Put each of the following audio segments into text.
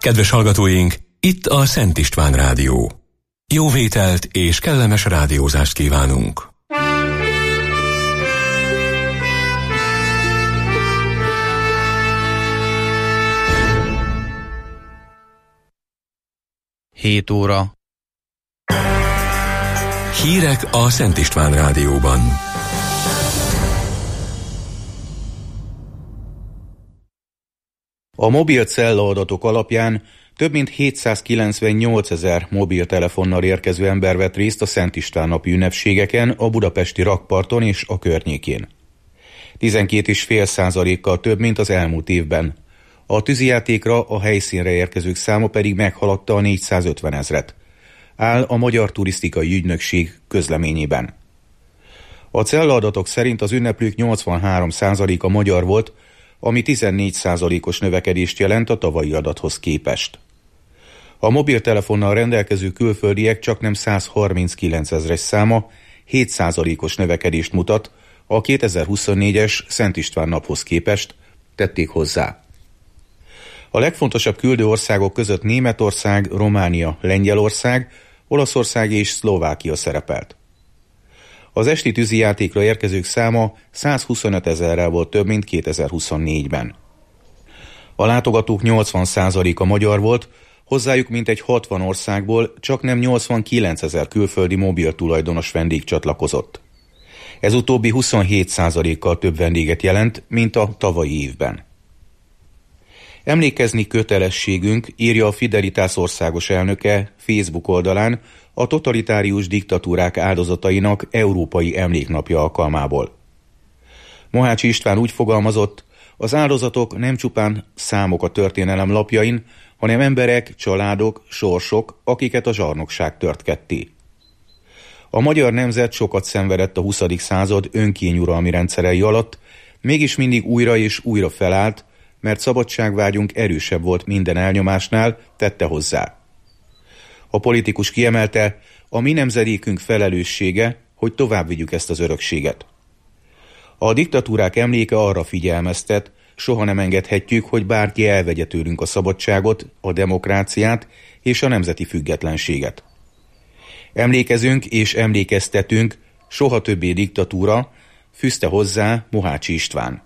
Kedves hallgatóink, itt a Szent István Rádió. Jó vételt és kellemes rádiózást kívánunk! Hét óra. Hírek a Szent István Rádióban. A mobil cellaadatok alapján több mint 798 000 mobiltelefonnal érkező ember vett részt a Szent István napi ünnepségeken a budapesti rakparton és a környékén. 12,5%-kal több, mint az elmúlt évben. A tűzijátékra a helyszínre érkezők száma pedig meghaladta a 450 000-et. Áll a Magyar Turisztikai Ügynökség közleményében. A cellaadatok szerint az ünneplők 83%-a magyar volt, ami 14%-os növekedést jelent a tavalyi adathoz képest. A mobiltelefonnal rendelkező külföldiek csaknem 139 000-es száma 7%-os növekedést mutat a 2024-es Szent István naphoz képest, tették hozzá. A legfontosabb küldő országok között Németország, Románia, Lengyelország, Olaszország és Szlovákia szerepelt. Az esti tűzijátékra érkezők száma 125 000-rel volt több, mint 2024-ben. A látogatók 80%-a magyar volt, hozzájuk mintegy 60 országból csaknem 89 000 külföldi mobil tulajdonos vendég csatlakozott. Ez utóbbi 27%-kal több vendéget jelent, mint a tavalyi évben. Emlékezni kötelességünk, írja a Fidelitás országos elnöke Facebook oldalán a totalitárius diktatúrák áldozatainak Európai Emléknapja alkalmából. Mohácsi István úgy fogalmazott, az áldozatok nem csupán számok a történelem lapjain, hanem emberek, családok, sorsok, akiket a zsarnokság tört ketté. A magyar nemzet sokat szenvedett a 20. század önkényuralmi rendszerei alatt, mégis mindig újra és újra felállt, mert szabadságvágyunk erősebb volt minden elnyomásnál, tette hozzá. A politikus kiemelte, a mi nemzedékünk felelőssége, hogy tovább vigyük ezt az örökséget. A diktatúrák emléke arra figyelmeztet, soha nem engedhetjük, hogy bárki elvegye tőlünk a szabadságot, a demokráciát és a nemzeti függetlenséget. Emlékezünk és emlékeztetünk, soha többé diktatúra, fűzte hozzá Mohácsi István.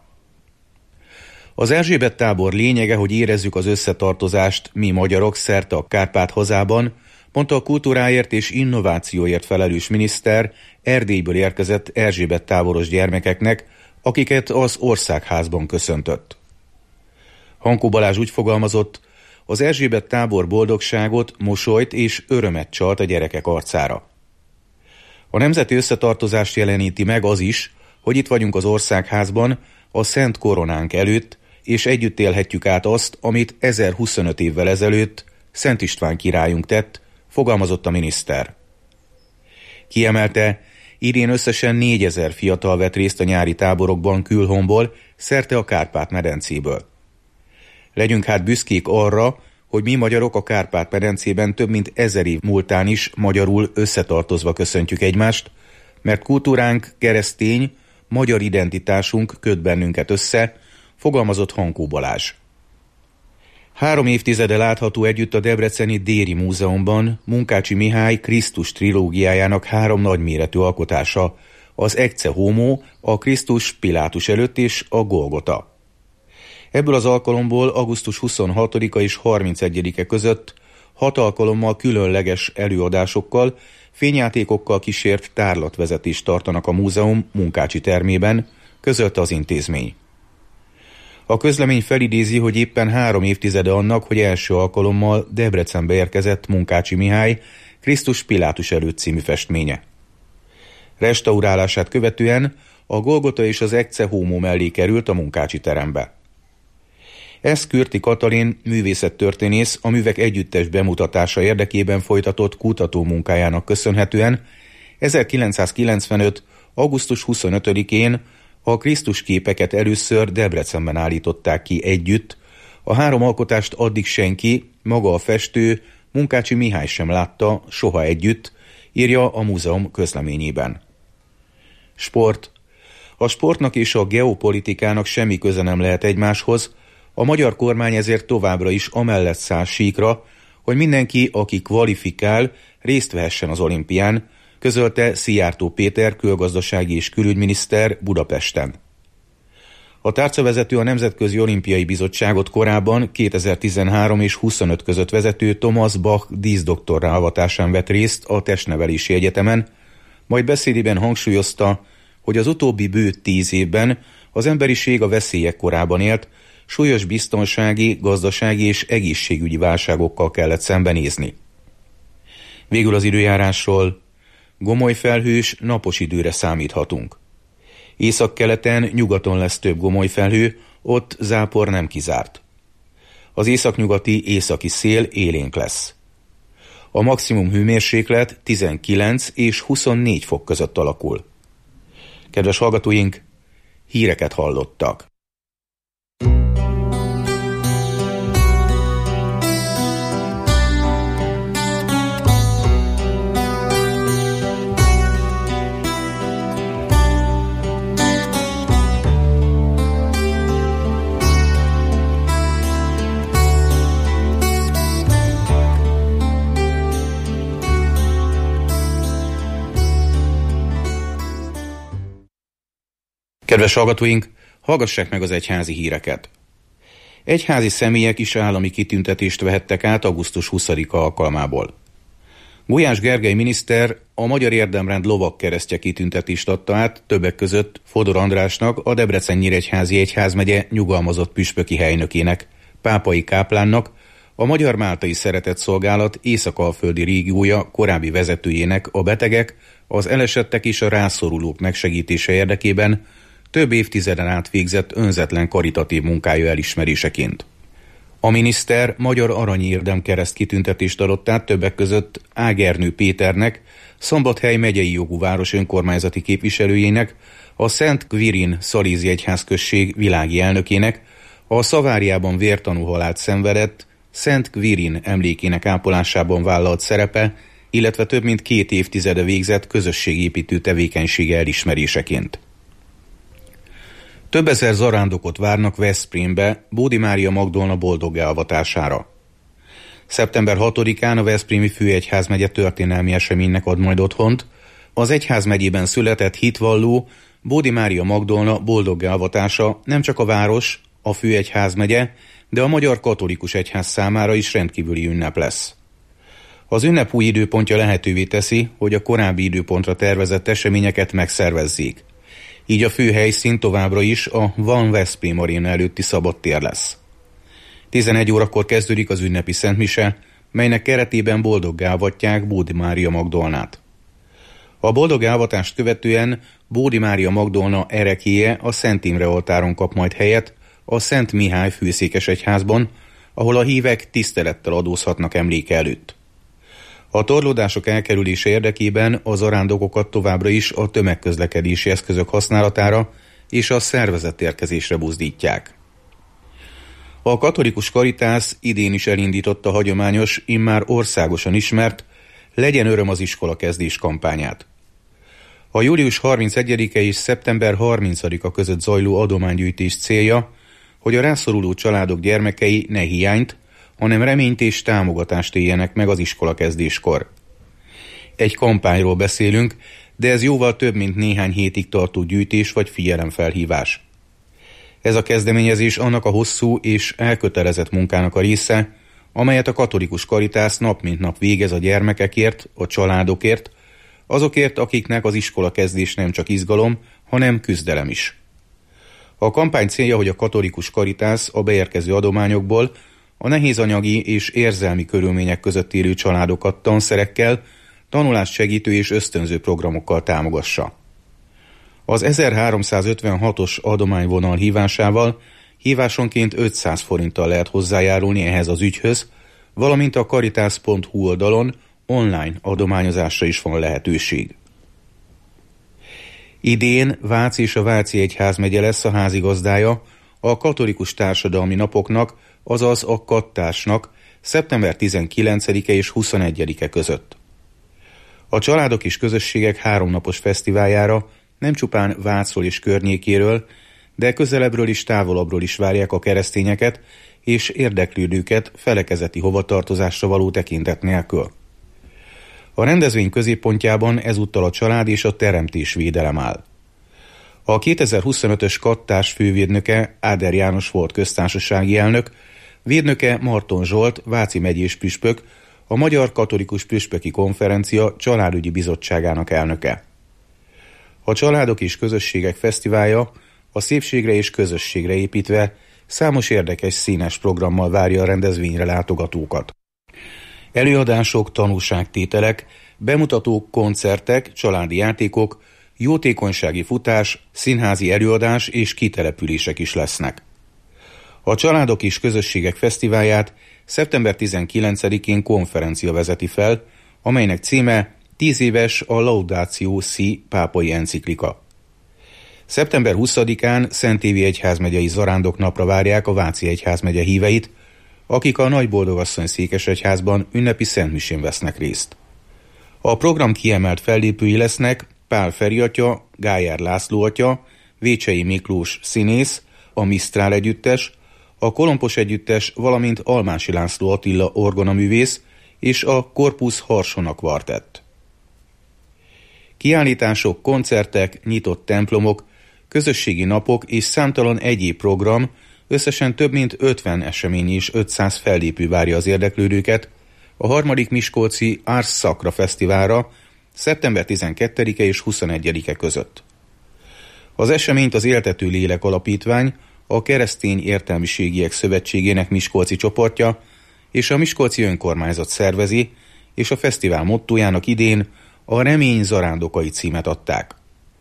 Az Erzsébet tábor lényege, hogy érezzük az összetartozást mi magyarok szerte a Kárpát-hazában, mondta a kultúráért és innovációért felelős miniszter Erdélyből érkezett Erzsébet táboros gyermekeknek, akiket az Országházban köszöntött. Hankó Balázs úgy fogalmazott, az Erzsébet tábor boldogságot, mosolyt és örömet csalt a gyerekek arcára. A nemzeti összetartozást jeleníti meg az is, hogy itt vagyunk az Országházban, a Szent Koronánk előtt, és együtt élhetjük át azt, amit 1025 évvel ezelőtt Szent István királyunk tett, fogalmazott a miniszter. Kiemelte, idén összesen 4000 fiatal vett részt a nyári táborokban külhomból, szerte a Kárpát-medencéből. Legyünk hát büszkék arra, hogy mi magyarok a Kárpát-medencében több mint 1000 év múltán is magyarul összetartozva köszöntjük egymást, mert kultúránk, keresztény, magyar identitásunk köt bennünket össze, fogalmazott Hankó Balázs. 3 évtizede látható együtt a debreceni Déri Múzeumban Munkácsy Mihály Krisztus trilógiájának 3 nagyméretű alkotása, az Ecce Homo, a Krisztus Pilátus előtt és a Golgota. Ebből az alkalomból augusztus 26-a és 31-e között 6 alkalommal különleges előadásokkal, fényjátékokkal kísért tárlatvezetést tartanak a múzeum Munkácsy termében, közölte az intézmény. A közlemény felidézi, hogy éppen 3 évtizede annak, hogy első alkalommal Debrecenbe érkezett Munkácsy Mihály Krisztus Pilátus előtt című festménye. Restaurálását követően a Golgota és az Ecce Homo mellé került a Munkácsy terembe. Ez Kürti Katalin művészettörténész a művek együttes bemutatása érdekében folytatott kutatómunkájának köszönhetően 1995. augusztus 25-én a Krisztus képeket először Debrecenben állították ki együtt, a 3 alkotást addig senki, maga a festő, Munkácsy Mihály sem látta soha együtt, írja a múzeum közleményében. Sport. A sportnak és a geopolitikának semmi köze nem lehet egymáshoz, A magyar kormány ezért továbbra is amellett száll síkra, hogy mindenki, aki kvalifikál, részt vehessen az olimpián, közölte Szijjártó Péter külgazdasági és külügyminiszter Budapesten. A tárcavezető a Nemzetközi Olimpiai Bizottságot korábban 2013 és 25 között vezető Thomas Bach díszdoktorrá avatásán vett részt a Testnevelési Egyetemen, majd beszédében hangsúlyozta, hogy az utóbbi bő 10 évben az emberiség a veszélyek korában élt, súlyos biztonsági, gazdasági és egészségügyi válságokkal kellett szembenézni. Végül az időjárásról: gomoly felhős, napos időre számíthatunk. Északkeleten, nyugaton lesz több gomoly felhő, ott zápor nem kizárt. Az északnyugati északi szél élénk lesz. A maximum hőmérséklet 19 és 24 fok között alakul. Kedves hallgatóink, híreket hallottak. Kedves hallgatóink, hallgassák meg az egyházi híreket. Egyházi személyek is állami kitüntetést vehettek át augusztus 20-a alkalmából. Gulyás Gergely miniszter a Magyar Érdemrend lovagkeresztje kitüntetést adta át, többek között Fodor Andrásnak, a Debrecen-Nyíregyházi Egyházmegye nyugalmazott püspöki helynökének, pápai káplánnak, a Magyar Máltai Szeretetszolgálat észak-alföldi régiója korábbi vezetőjének a betegek, az elesettek és a rászorulók megsegítése érdekében több évtizeden át végzett önzetlen karitatív munkája elismeréseként. A miniszter Magyar Arany Érdemkereszt kitüntetést adott át többek között Ágernő Péternek, Szombathely megyei jogú város önkormányzati képviselőjének, a Szent Quirin Szalézi Egyházközség világi elnökének, a Szaváriában vértanú halált szenvedett Szent Quirin emlékének ápolásában vállalt szerepe, illetve több mint 2 évtizede végzett közösségépítő tevékenysége elismeréseként. Több ezer zarándokot várnak Veszprémbe Bódi Mária Magdolna boldoggá avatására. Szeptember 6-án a Veszprémi Főegyházmegye történelmi eseménynek ad majd otthont. Az egyházmegyében született hitvalló Bódi Mária Magdolna boldoggá avatása nem csak a város, a Főegyházmegye, de a Magyar Katolikus Egyház számára is rendkívüli ünnep lesz. Az ünnep új időpontja lehetővé teszi, hogy a korábbi időpontra tervezett eseményeket megszervezzék. Így a fő helyszín továbbra is a Van Veszprém Aréna előtti szabadtér lesz. 11 órakor kezdődik az ünnepi szentmise, melynek keretében boldoggá avatják Bódi Mária Magdolnát. A boldoggá avatást követően Bódi Mária Magdolna ereklyéje a Szent Imre oltáron kap majd helyet a Szent Mihály főszékesegyházban, ahol a hívek tisztelettel adózhatnak emléke előtt. A torlódások elkerülése érdekében a zarándokokat továbbra is a tömegközlekedési eszközök használatára és a szervezett érkezésre buzdítják. A Katolikus Karitász idén is elindította hagyományos, immár országosan ismert Legyen öröm az iskola kezdés kampányát. A július 31-e és szeptember 30-a között zajló adománygyűjtés célja, hogy a rászoruló családok gyermekei ne hiányt, hanem reményt és támogatást éljenek meg az iskola kezdéskor. Egy kampányról beszélünk, de ez jóval több, mint néhány hétig tartó gyűjtés vagy figyelemfelhívás. Ez a kezdeményezés annak a hosszú és elkötelezett munkának a része, amelyet a Katolikus Karitász nap mint nap végez a gyermekekért, a családokért, azokért, akiknek az iskola kezdés nem csak izgalom, hanem küzdelem is. A kampány célja, hogy a Katolikus Karitász a beérkező adományokból a nehéz anyagi és érzelmi körülmények között élő családokat tanszerekkel, tanulást segítő és ösztönző programokkal támogassa. Az 1356-os adományvonal hívásával hívásonként 500 forinttal lehet hozzájárulni ehhez az ügyhöz, valamint a caritas.hu oldalon online adományozásra is van lehetőség. Idén Vác és a Váci Egyházmegye lesz a házigazdája a Katolikus Társadalmi Napoknak, azaz a Kattásnak szeptember 19-e és 21-e között. A családok és közösségek 3 napos fesztiváljára nem csupán Vácról és környékéről, de közelebbről és távolabbról is várják a keresztényeket és érdeklődőket felekezeti hovatartozásra való tekintet nélkül. A rendezvény középpontjában ezúttal a család és a teremtésvédelem áll. A 2025-ös kattás fővédnöke Áder János volt köztársasági elnök, védnöke Marton Zsolt, Váci megyés püspök, a Magyar Katolikus Püspöki Konferencia Családügyi Bizottságának elnöke. A Családok és Közösségek Fesztiválja a szépségre és közösségre építve számos érdekes színes programmal várja a rendezvényre látogatókat. Előadások, tanúságtételek, bemutatók, koncertek, családi játékok, jótékonysági futás, színházi előadás és kitelepülések is lesznek. A Családok és Közösségek Fesztiválját szeptember 19-én konferencia vezeti fel, amelynek címe 10 éves a Laudatio Si pápai enciklika. Szeptember 20-án Szentévi egyházmegyei zarándoknapra várják a Váci egyházmegye híveit, akik a Nagyboldogasszony székesegyházban ünnepi szentmisén vesznek részt. A program kiemelt fellépői lesznek Pál Feri atya, Gályár László atya, Vécsei Miklós színész, a Misztrál együttes, a Kolompos együttes, valamint Almási László Attila orgonaművész és a Corpus Harsona kvartett. Kiállítások, koncertek, nyitott templomok, közösségi napok és számtalan egyéb program, összesen több mint 50 esemény és 500 fellépő várja az érdeklődőket a 3. Miskolci Ars Sacra Fesztiválra szeptember 12-e és 21-e között. Az eseményt az Éltető Lélek Alapítvány, a Keresztény Értelmiségiek Szövetségének miskolci csoportja és a Miskolci Önkormányzat szervezi, és a fesztivál mottójának idén a Remény zarándokai címet adták.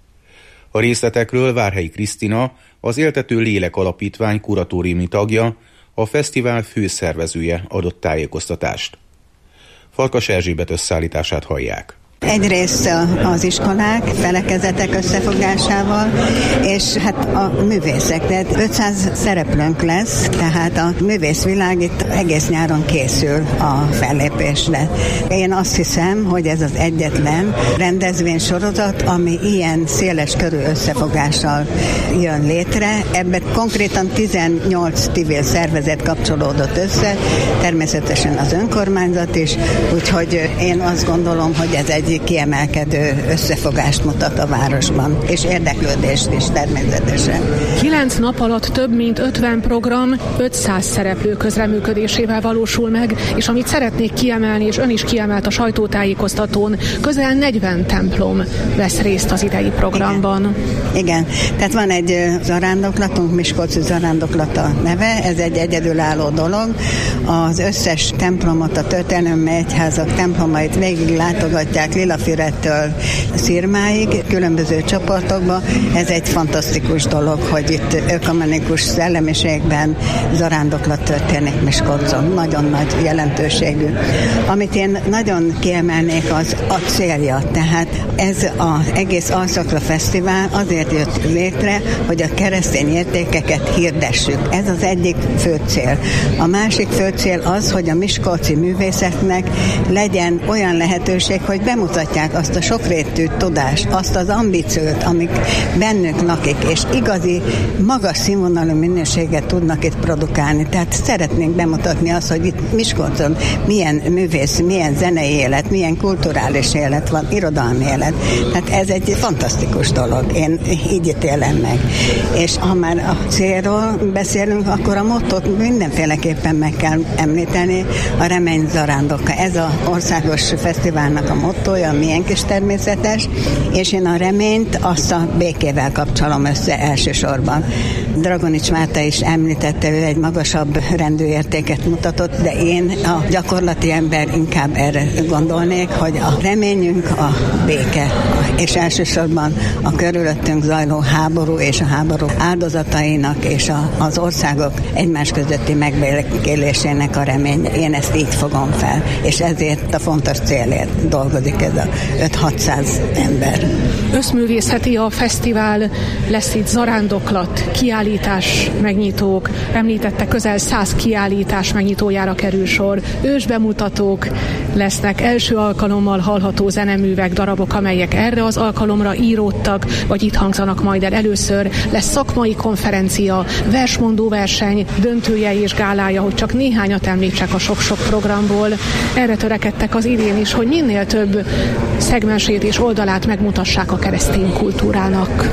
A részletekről Várhelyi Krisztina, az Éltető Lélek Alapítvány kuratóriumi tagja, a fesztivál főszervezője adott tájékoztatást. Farkas Erzsébet összeállítását hallják. Egyrészt az iskolák, felekezetek összefogásával, és hát a művészek, tehát 500 szereplőnk lesz, tehát a művészvilág itt egész nyáron készül a fellépésre. Én azt hiszem, hogy ez az egyetlen rendezvénysorozat, ami ilyen széles körű összefogással jön létre. Ebben konkrétan 18 civil szervezet kapcsolódott össze, természetesen az önkormányzat is, úgyhogy én azt gondolom, hogy ez egy kiemelkedő összefogást mutat a városban, és érdeklődést is természetesen. 9 nap alatt több mint 50 program 500 szereplő közreműködésével valósul meg, és amit szeretnék kiemelni, és ön is kiemelt a sajtótájékoztatón, közel 40 templom vesz részt az idei programban. Igen. Tehát van egy zarándoklatunk, Miskolci zarándoklata neve, ez egy egyedülálló dolog. Az összes templomot, a történelmi egyházak templomait végig látogatják Lilafüredtől Szirmáig, különböző csoportokba. Ez egy fantasztikus dolog, hogy itt ökumenikus szellemiségben zarándoklat történik Miskolcon. Nagyon nagy jelentőségű. Amit én nagyon kiemelnék, az a célja. Tehát ez az egész Ars Sacra Fesztivál azért jött létre, hogy a keresztény értékeket hirdessük. Ez az egyik fő cél. A másik fő cél az, hogy a miskolci művészetnek legyen olyan lehetőség, hogy bemutatják azt a sokrétű tudást, azt az ambíciót, amik bennük lakik, és igazi, magas színvonalú minőséget tudnak itt produkálni. Tehát szeretnénk bemutatni azt, hogy itt Miskolcon milyen művész, milyen zenei élet, milyen kulturális élet van, irodalmi élet. Tehát ez egy fantasztikus dolog. Én így ítélem meg. És ha már a célról beszélünk, akkor a mottót mindenféleképpen meg kell említeni, a Remény zarándoka. Ez az országos fesztiválnak a mottója, milyen kis természetes, és én a reményt azt a békével kapcsolom össze elsősorban. Dragonics Márta is említette, ő egy magasabb rendű értéket mutatott, de én a gyakorlati ember inkább erre gondolnék, hogy a reményünk a béke, és elsősorban a körülöttünk zajló háború és a háború áldozatainak és az országok egymás közötti megbékélésének a remény. Én ezt így fogom fel, és ezért a fontos célért dolgozik ez a 5-600 ember. Összművészeti a fesztivál, lesz itt zarándoklat, kiállítás, megnyitók, említette közel 100 kiállítás megnyitójára kerül sor, ősbemutatók, lesznek első alkalommal hallható zeneművek, darabok, amelyek erre az alkalomra íródtak, vagy itt hangzanak majd el először. Lesz szakmai konferencia, versmondó verseny, döntője és gálája, hogy csak néhányat említsek a sok-sok programból. Erre törekedtek az idén is, hogy minél több szegmensét és oldalát megmutassák a keresztény kultúrának.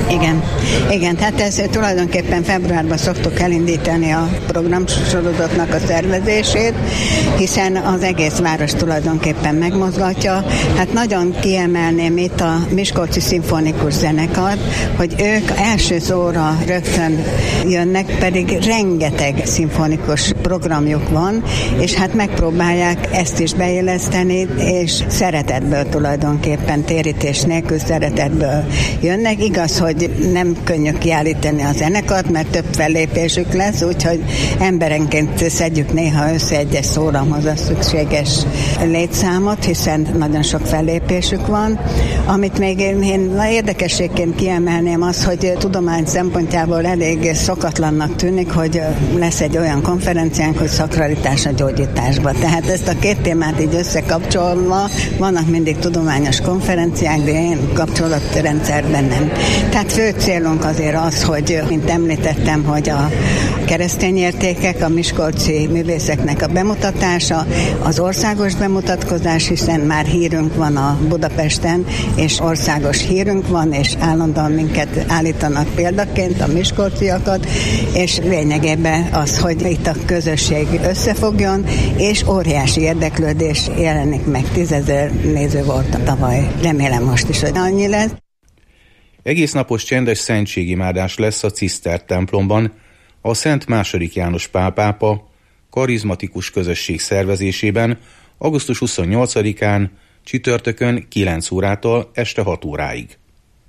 Igen, tehát ez tulajdonképpen februárban szoktuk elindítani a programsorozatnak a szervezését, hiszen az egész város tulajdonképpen megmozgatja. Hát nagyon kiemelném itt a Miskolci Szimfonikus Zenekart, hogy ők első szóra rögtön jönnek, pedig rengeteg szimfonikus programjuk van, és hát megpróbálják ezt is beilleszteni, és szeretetből tulajdonképpen, térítés nélkül szeretetből jönnek. Igaz, hogy nem könnyű kiállítani a zenekart, mert több fellépésük lesz, úgyhogy emberenként szedjük néha össze egyes szóramhoz a szükséges létszámot, hiszen nagyon sok fellépésük van. Amit még én érdekességként kiemelném az, hogy tudomány szempontjából elég szokatlannak tűnik, hogy lesz egy olyan konferenciánk, hogy szakralitás a gyógyításba. Tehát ezt a két témát így összekapcsolva, vannak mindig tudományos konferenciák, de én kapcsolatrendszerben nem. Tehát fő célunk azért az, hogy, mint említettem, hogy a keresztény értékek, a miskolci művészeknek a bemutatása, az országos bemutatkozás, hiszen már hírünk van a Budapesten, és országos hírünk van, és állandóan minket állítanak példaként, a miskolciakat, és lényegében az, hogy itt a közösség összefogjon, és óriási érdeklődés jelenik meg. 10 000 néző volt tavaly. Remélem most is, hogy annyi lesz. Egész napos csendes szentségimádás lesz a Ciszter templomban, a Szent II. János Pál pápa karizmatikus közösség szervezésében augusztus 28-án csütörtökön 9 órától este 6 óráig.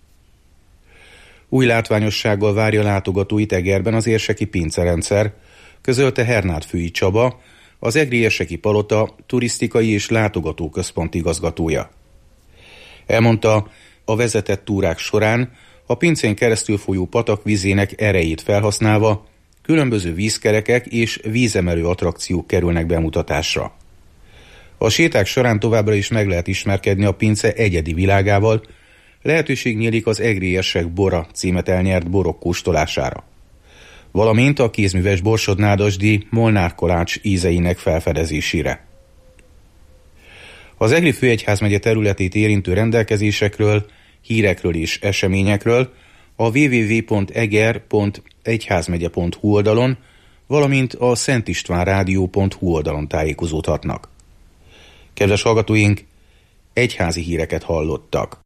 Új látványossággal várja látogatóit Egerben az érseki pincerendszer, közölte Hernádfői Csaba, az Egri érseki palota turisztikai és látogatóközpont igazgatója. Elmondta, a vezetett túrák során a pincén keresztül folyó patak vízének erejét felhasználva különböző vízkerekek és vízemelő attrakciók kerülnek bemutatásra. A séták során továbbra is meg lehet ismerkedni a pince egyedi világával, lehetőség nyílik az Egri érsek bora címet elnyert borok kóstolására, valamint a kézműves borsodnádasdi Molnár Kolács ízeinek felfedezésére. Az Egri főegyházmegye területét érintő rendelkezésekről, hírekről és eseményekről a www.eger.egyházmegye.hu oldalon, valamint a szentistvánradio.hu oldalon tájékozódhatnak. Kedves hallgatóink, egyházi híreket hallottak.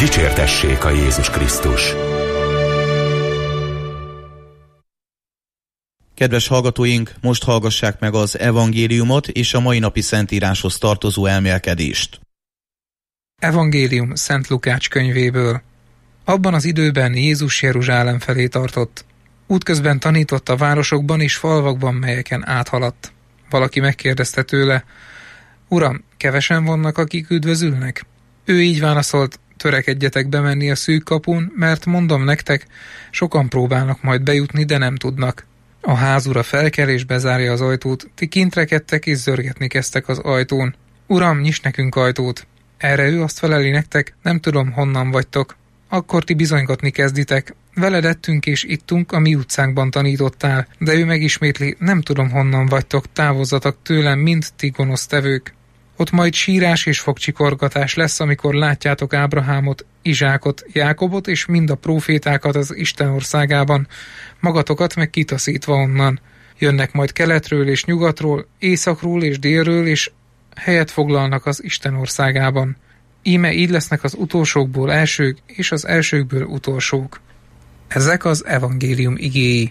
Dicsértessék a Jézus Krisztus! Kedves hallgatóink, most hallgassák meg az evangéliumot és a mai napi szentíráshoz tartozó elmélkedést. Evangélium Szent Lukács könyvéből. Abban az időben Jézus Jeruzsálem felé tartott. Útközben tanított a városokban és falvakban, melyeken áthaladt. Valaki megkérdezte tőle: Uram, kevesen vannak, akik üdvözülnek? Ő így válaszolt: törekedjetek bemenni a szűk kapun, mert mondom nektek, sokan próbálnak majd bejutni, de nem tudnak. A házura felkel és bezárja az ajtót, ti kint rekedtek és zörgetni kezdtek az ajtón. Uram, nyisd nekünk ajtót! Erre ő azt feleli nektek: nem tudom, honnan vagytok. Akkor ti bizonygatni kezditek: veled ettünk és ittunk, a mi utcánkban tanítottál. De ő megismétli: nem tudom, honnan vagytok, távozzatok tőlem, mind ti gonosztevők. Ott majd sírás és fogcsikorgatás lesz, amikor látjátok Ábrahámot, Izsákot, Jákobot és mind a prófétákat az Isten országában, magatokat meg kitaszítva onnan. Jönnek majd keletről és nyugatról, északról és délről, és helyet foglalnak az Isten országában. Íme így lesznek az utolsókból elsők, és az elsőkből utolsók. Ezek az evangélium igéi.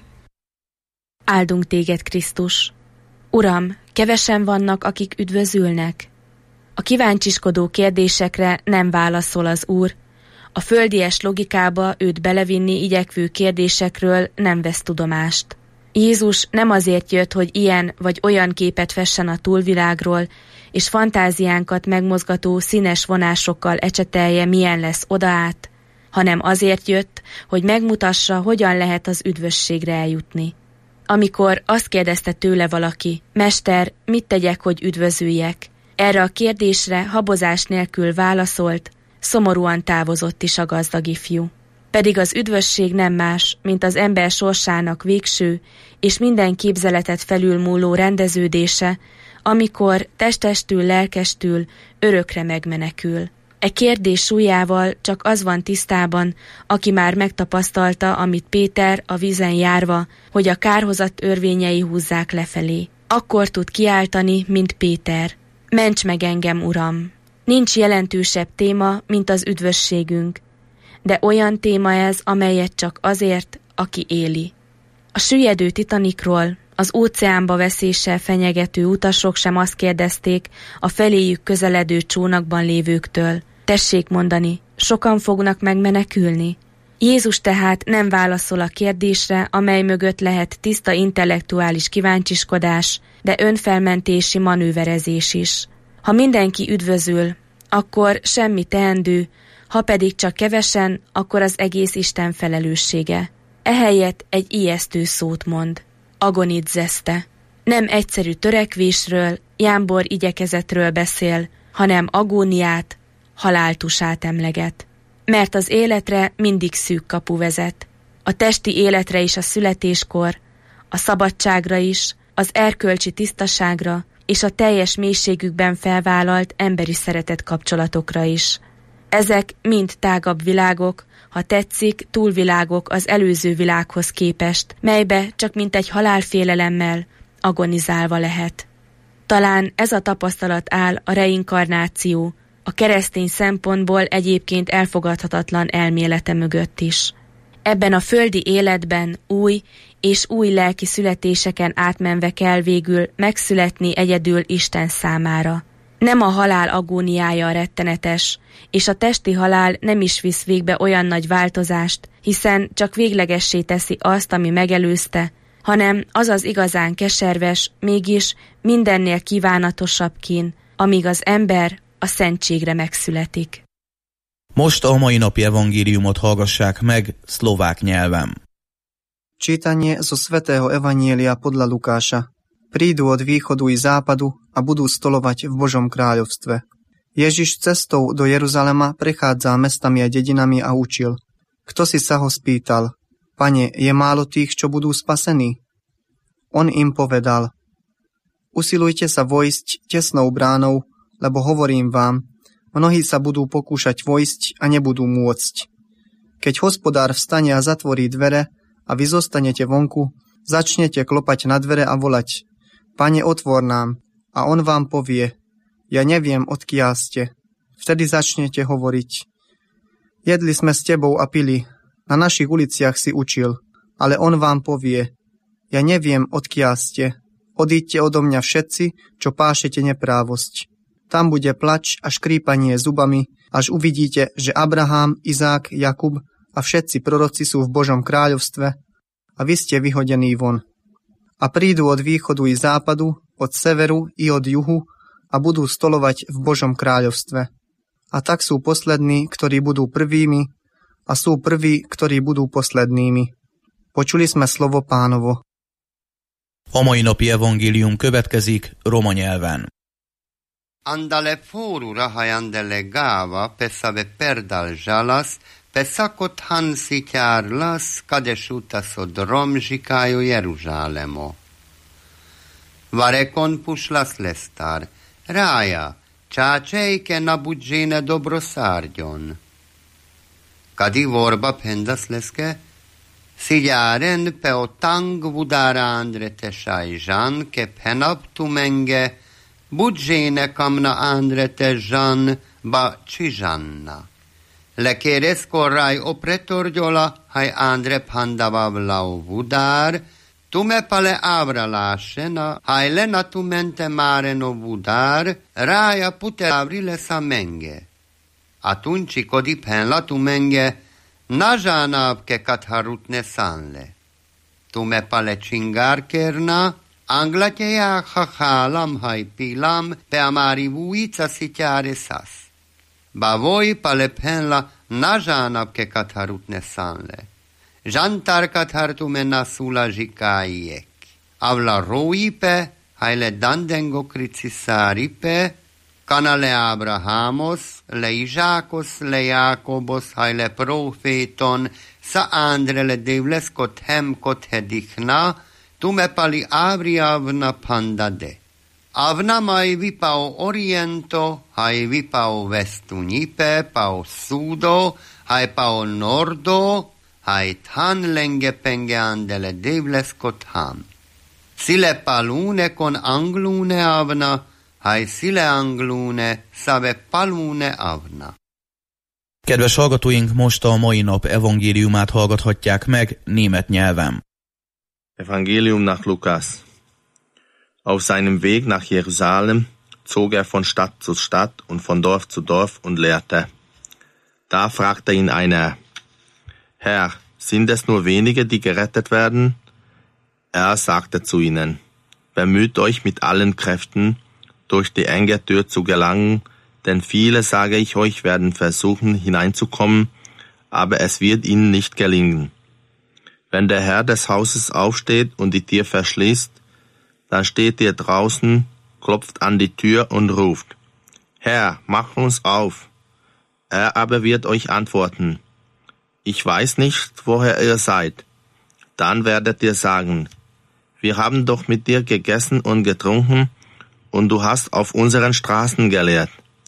Áldunk téged, Krisztus! Uram, kevesen vannak, akik üdvözülnek. A kíváncsiskodó kérdésekre nem válaszol az Úr. A földies logikába őt belevinni igyekvő kérdésekről nem vesz tudomást. Jézus nem azért jött, hogy ilyen vagy olyan képet fessen a túlvilágról, és fantáziánkat megmozgató színes vonásokkal ecsetelje, milyen lesz odaát, hanem azért jött, hogy megmutassa, hogyan lehet az üdvösségre eljutni. Amikor azt kérdezte tőle valaki: Mester, mit tegyek, hogy üdvözüljek? Erre a kérdésre habozás nélkül válaszolt, szomorúan távozott is a gazdag ifjú. Pedig az üdvösség nem más, mint az ember sorsának végső és minden képzeletet felülmúló rendeződése, amikor testestül, lelkestül örökre megmenekül. E kérdés súlyával csak az van tisztában, aki már megtapasztalta, amit Péter a vízen járva, hogy a kárhozat örvényei húzzák lefelé. Akkor tud kiáltani, mint Péter: ments meg engem, Uram! Nincs jelentősebb téma, mint az üdvösségünk, de olyan téma ez, amelyet csak azért, aki éli. A süllyedő Titanicról, az óceánba veszéssel fenyegető utasok sem azt kérdezték a feléjük közeledő csónakban lévőktől: tessék mondani, sokan fognak megmenekülni? Jézus tehát nem válaszol a kérdésre, amely mögött lehet tiszta intellektuális kíváncsiskodás, de önfelmentési manőverezés is. Ha mindenki üdvözül, akkor semmi teendő, ha pedig csak kevesen, akkor az egész Isten felelőssége. Ehelyett egy ijesztő szót mond: agonizzeste. Nem egyszerű törekvésről, jámbor igyekezetről beszél, hanem agóniát, haláltusát emleget. Mert az életre mindig szűk kapu vezet. A testi életre is a születéskor, a szabadságra is, az erkölcsi tisztaságra és a teljes mélységükben felvállalt emberi szeretet kapcsolatokra is. Ezek mind tágabb világok, ha tetszik, túlvilágok az előző világhoz képest, melybe csak mint egy halálfélelemmel agonizálva lehet. Talán ez a tapasztalat áll a reinkarnáció, a keresztény szempontból egyébként elfogadhatatlan elmélete mögött is. Ebben a földi életben új és új lelki születéseken átmenve kell végül megszületni egyedül Isten számára. Nem a halál agóniája a rettenetes, és a testi halál nem is visz végbe olyan nagy változást, hiszen csak véglegessé teszi azt, ami megelőzte, hanem az az igazán keserves, mégis mindennél kívánatosabb kín, amíg az ember a szentségre megszületik. Most a mai napi evangéliumot hallgassák meg szlovák nyelven. Čítanie zo svätého evanielia podľa Lukáša. Prídu od východu i západu a budú stolovať v Božom kráľovstve. Ježiš cestou do Jeruzalema prechádzal mestami a dedinami a učil. Kto si sa ho spýtal: Pane, je málo tých, čo budú spasení? On im povedal: Usilujte sa vojsť tesnou bránou, lebo hovorím vám, mnohí sa budú pokúšať vojsť a nebudú môcť. Keď hospodár vstane a zatvorí dvere a vy zostanete vonku, začnete klopať na dvere a volať: Pane, otvor nám. A on vám povie: Ja neviem, odkiaľ ste. Vtedy začnete hovoriť: Jedli sme s tebou a pili, na našich uliciach si učil, ale on vám povie, ja neviem, odkiaľ ste, odíďte odo mňa všetci, čo pášete neprávosť. Tam bude plač a škrípanie zubami, až uvidíte, že Abraham, Izák, Jakub a všetci proroci sú v Božom kráľovstve a vy ste vyhodení von. A prídu od východu i západu, od severu i od juhu a budú stolovať v Božom kráľovstve. A tak sú poslední, ktorí budú prvými, a sú prví, ktorí budú poslednými. Počuli sme slovo Pánovo. A mai napi evangélium következik roma nyelven. Andale fórura hajandele gáva, pesave perdal žalas, pesakot hansi ťárlas, kadešutas od Romžikáju Jeruzsálemo. Varekon pušlas lestar, rája, čáčejke nabudžine dobrosárgyon. Kadi vorba pendas leske, sigyáren peotang vudárándre tesajzsán, ke penap tumenge, budžine kamna ándre teszsán, ba csizsanna. Lekéres korráj opretorgyola, haj ándre pandavavlau vudár, tume pale ávralásena, haj lena tumente máreno vudár, rája pute ávrile sa menge. Atunci kodi penla tumenge, nazsánább ke katharutne szánle. Tume pale csingárkérna, anglatjeják ha hálam haj pilam, pe amári vújica szityáre szász. Ba voi pale penla nazsánább ke katharutne szánle. Zsantár kathartume nasula zsikáiek. Avla róipe, hajle dandengo kriciszáripe, kanale Abrahamos, le Izsákos, le Jákobos, haj le proféton, sa ándre le devles kot hem kot hedichna, tume pali Avriavna pandade. Avna mai vi pao oriento, haj vi pao vestu nipe, pao sudo, haj pao nordo, haj tan lenge penge andele devles kot ham. Sile palune kon anglune avna, haj szile anglune, szave palune avna. Kedves hallgatóink, most a mai nap evangéliumát hallgathatják meg német nyelven. Evangelium nach Lukas. Auf seinem Weg nach Jerusalem zog er von Stadt zu Stadt und von Dorf zu Dorf und lehrte. Da fragte ihn einer, Herr, sind es nur wenige, die gerettet werden? Er sagte zu ihnen, bemüht euch mit allen Kräften, durch die enge Tür zu gelangen, denn viele, sage ich euch, werden versuchen hineinzukommen, aber es wird ihnen nicht gelingen. Wenn der Herr des Hauses aufsteht und die Tür verschließt, dann steht ihr draußen, klopft an die Tür und ruft, Herr, mach uns auf. Er aber wird euch antworten, ich weiß nicht, woher ihr seid. Dann werdet ihr sagen, wir haben doch mit dir gegessen und getrunken, und du hast auf unseren Straßen gelehrt.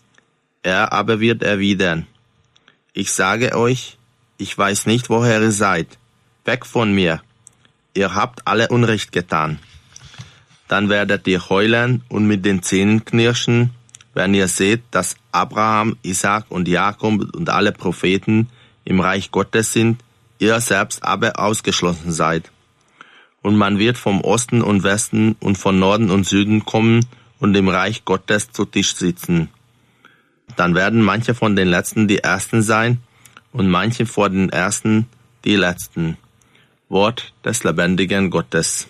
Er aber wird erwidern, ich sage euch, ich weiß nicht, woher ihr seid. Weg von mir, ihr habt alle Unrecht getan. Dann werdet ihr heulen und mit den Zähnen knirschen, wenn ihr seht, dass Abraham, Isaak und Jakob und alle Propheten im Reich Gottes sind, ihr selbst aber ausgeschlossen seid. Und man wird vom Osten und Westen und von Norden und Süden kommen und im Reich Gottes zu Tisch sitzen. Dann werden manche von den Letzten die Ersten sein und manche vor den Ersten die Letzten. Wort des lebendigen Gottes.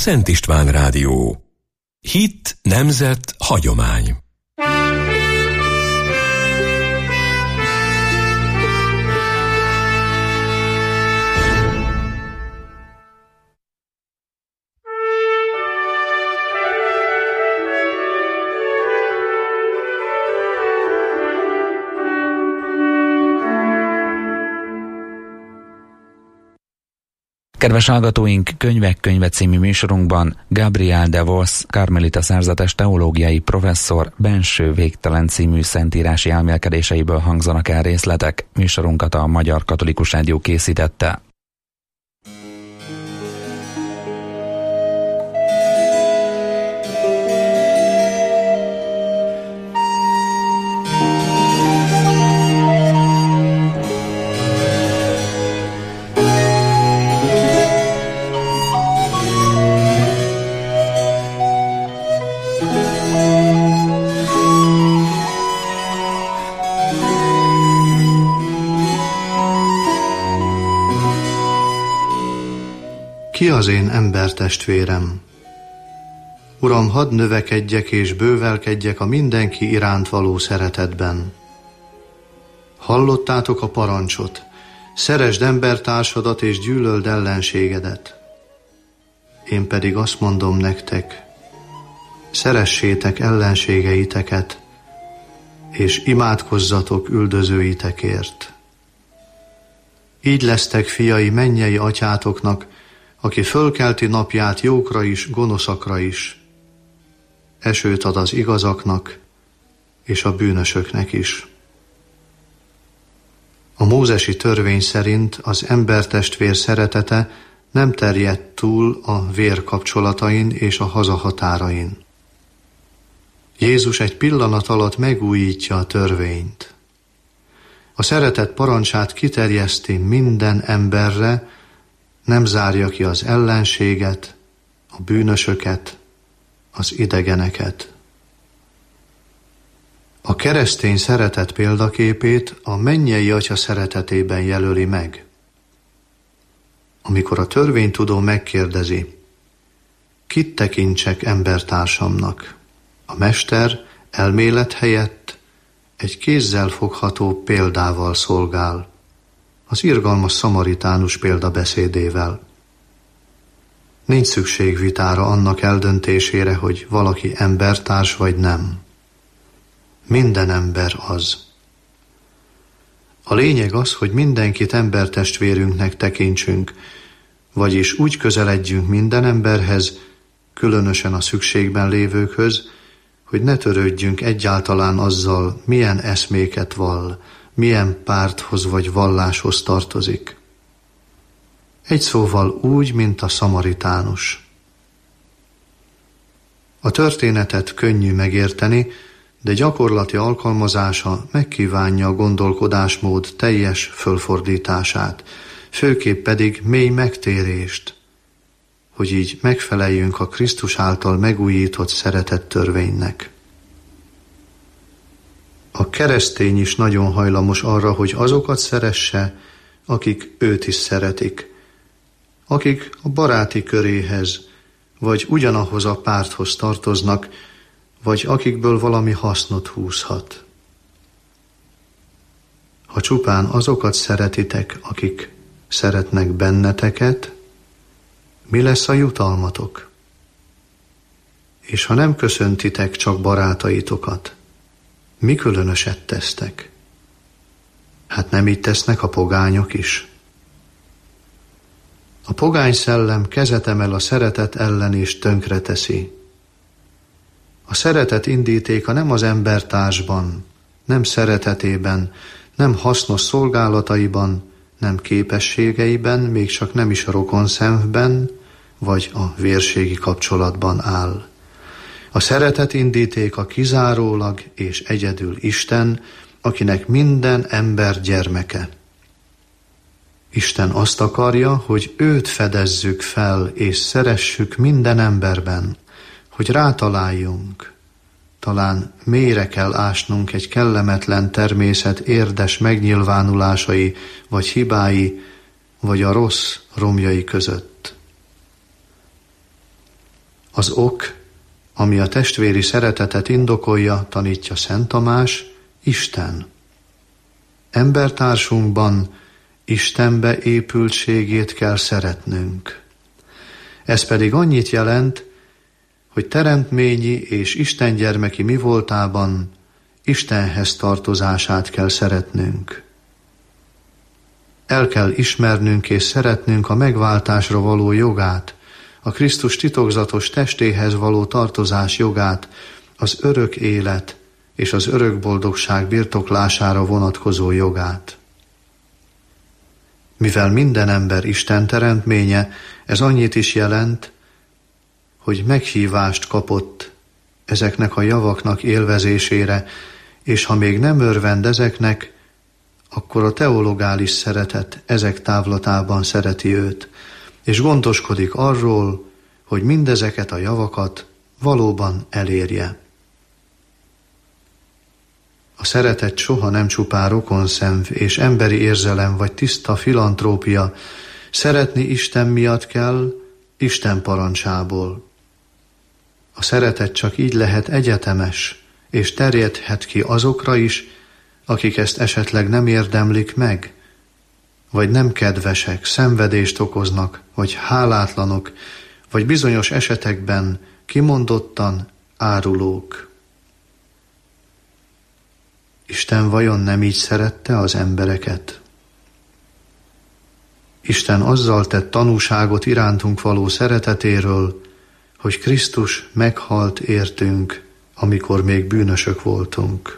Szent István Rádió. Hit, nemzet, hagyomány. Kedves hallgatóink, Könyvek könyve című műsorunkban Gabriel de Vos, karmelita szerzetes teológiai professzor benső végtelen című szentírási elmélkedéseiből hangzanak el részletek. Műsorunkat a Magyar Katolikus Rádió készítette. Ki az én embertestvérem? Uram, hadd növekedjek és bővelkedjek a mindenki iránt való szeretetben. Hallottátok a parancsot, szeresd embertársadat és gyűlöld ellenségedet. Én pedig azt mondom nektek, szeressétek ellenségeiteket, és imádkozzatok üldözőitekért. Így lesztek fiai mennyei atyátoknak, aki fölkelti napját jókra is, gonoszakra is. Esőt ad az igazaknak, és a bűnösöknek is. A mózesi törvény szerint az embertestvér szeretete nem terjedt túl a vér kapcsolatain és a hazahatárain. Jézus egy pillanat alatt megújítja a törvényt. A szeretet parancsát kiterjeszti minden emberre, nem zárja ki az ellenséget, a bűnösöket, az idegeneket. A keresztény szeretet példaképét a mennyei Atya szeretetében jelöli meg. Amikor a törvénytudó megkérdezi, kit tekintsek embertársamnak, a mester elmélet helyett egy kézzel fogható példával szolgál, az irgalmas szamaritánus példabeszédével. Nincs szükség vitára annak eldöntésére, hogy valaki embertárs vagy nem. Minden ember az. A lényeg az, hogy mindenkit embertestvérünknek tekintsünk, vagyis úgy közeledjünk minden emberhez, különösen a szükségben lévőkhöz, hogy ne törődjünk egyáltalán azzal, milyen eszméket vall, milyen párthoz vagy valláshoz tartozik. Egy szóval úgy, mint a szamaritánus. A történetet könnyű megérteni, de gyakorlati alkalmazása megkívánja a gondolkodásmód teljes fölfordítását, főképp pedig mély megtérést, hogy így megfeleljünk a Krisztus által megújított szeretett törvénynek. A keresztény is nagyon hajlamos arra, hogy azokat szeresse, akik őt is szeretik, akik a baráti köréhez, vagy ugyanahoz a párthoz tartoznak, vagy akikből valami hasznot húzhat. Ha csupán azokat szeretitek, akik szeretnek benneteket, mi lesz a jutalmatok? És ha nem köszöntitek csak barátaitokat, mi különöset tesztek? Hát nem így tesznek a pogányok is? A pogány szellem kezet emel a szeretet ellen és tönkreteszi. A szeretet indítéka nem az embertársban, nem szeretetében, nem hasznos szolgálataiban, nem képességeiben, még csak nem is a rokonszenvben, vagy a vérségi kapcsolatban áll. A szeretet indítéka kizárólag és egyedül Isten, akinek minden ember gyermeke. Isten azt akarja, hogy őt fedezzük fel és szeressük minden emberben, hogy rátaláljunk. Talán mélyre kell ásnunk egy kellemetlen természet érdes megnyilvánulásai, vagy hibái, vagy a rossz romjai között. Az ok, ami a testvéri szeretetet indokolja, tanítja Szent Tamás, Isten. Embertársunkban Istenbe épültségét kell szeretnünk. Ez pedig annyit jelent, hogy teremtményi és istengyermeki mi voltában Istenhez tartozását kell szeretnünk. El kell ismernünk és szeretnünk a megváltásra való jogát, a Krisztus titokzatos testéhez való tartozás jogát, az örök élet és az örök boldogság birtoklására vonatkozó jogát. Mivel minden ember Isten teremtménye, ez annyit is jelent, hogy meghívást kapott ezeknek a javaknak élvezésére, és ha még nem örvend ezeknek, akkor a teologális szeretet ezek távlatában szereti őt, és gondoskodik arról, hogy mindezeket a javakat valóban elérje. A szeretet soha nem csupán rokonszenv és emberi érzelem vagy tiszta filantrópia, szeretni Isten miatt kell, Isten parancsából. A szeretet csak így lehet egyetemes, és terjedhet ki azokra is, akik ezt esetleg nem érdemlik meg, vagy nem kedvesek, szenvedést okoznak, vagy hálátlanok, vagy bizonyos esetekben kimondottan árulók. Isten vajon nem így szerette az embereket? Isten azzal tett tanúságot irántunk való szeretetéről, hogy Krisztus meghalt értünk, amikor még bűnösök voltunk.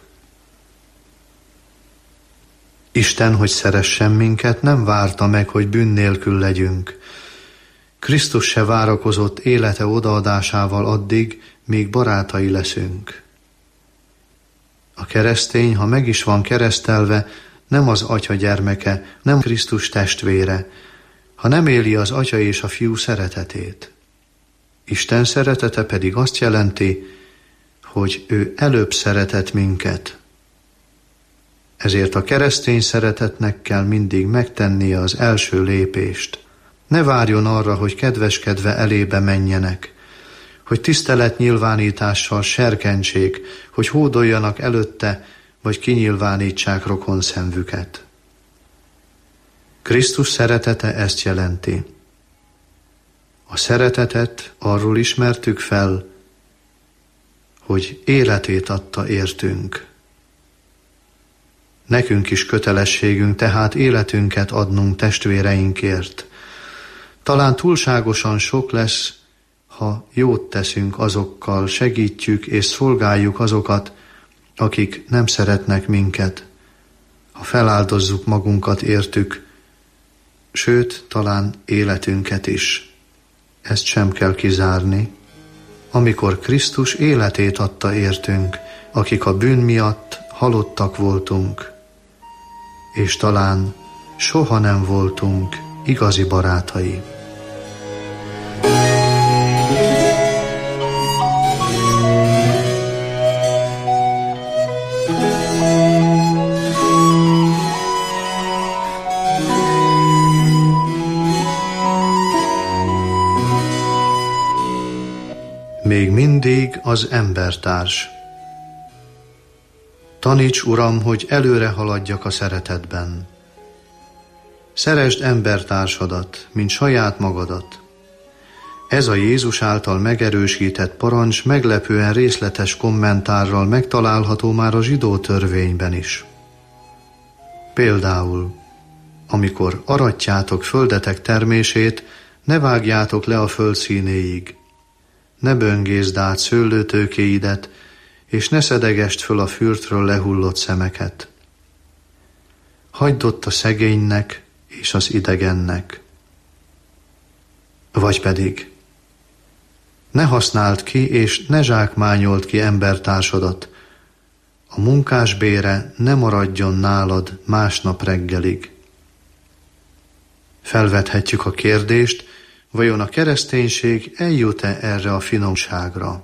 Isten, hogy szeressen minket, nem várta meg, hogy bűn nélkül legyünk. Krisztus se várakozott élete odaadásával addig, míg barátai leszünk. A keresztény, ha meg is van keresztelve, nem az Atya gyermeke, nem Krisztus testvére, ha nem éli az Atya és a Fiú szeretetét. Isten szeretete pedig azt jelenti, hogy ő előbb szeretett minket. Ezért a keresztény szeretetnek kell mindig megtennie az első lépést. Ne várjon arra, hogy kedveskedve elébe menjenek, hogy tiszteletnyilvánítással serkentsék, hogy hódoljanak előtte, vagy kinyilvánítsák rokonszenvüket. Krisztus szeretete ezt jelenti. A szeretetet arról ismertük fel, hogy életét adta értünk. Nekünk is kötelességünk tehát életünket adnunk testvéreinkért. Talán túlságosan sok lesz, ha jót teszünk azokkal, segítjük és szolgáljuk azokat, akik nem szeretnek minket, ha feláldozzuk magunkat értük, sőt, talán életünket is. Ezt sem kell kizárni, amikor Krisztus életét adta értünk, akik a bűn miatt halottak voltunk, és talán soha nem voltunk igazi barátai. Még mindig az embertárs. Taníts, Uram, hogy előre haladjak a szeretetben. Szeresd embertársadat, mint saját magadat. Ez a Jézus által megerősített parancs meglepően részletes kommentárral megtalálható már a zsidó törvényben is. Például, amikor aratjátok földetek termését, ne vágjátok le a föld színéig, ne böngészd át szőlőtőkéidet, és ne szedegest föl a fürtről lehullott szemeket. Hagyd ott a szegénynek és az idegennek. Vagy pedig, ne használd ki és ne zsákmányold ki embertársadat, a munkás bére ne maradjon nálad másnap reggelig. Felvethetjük a kérdést, vajon a kereszténység eljut-e erre a finomságra?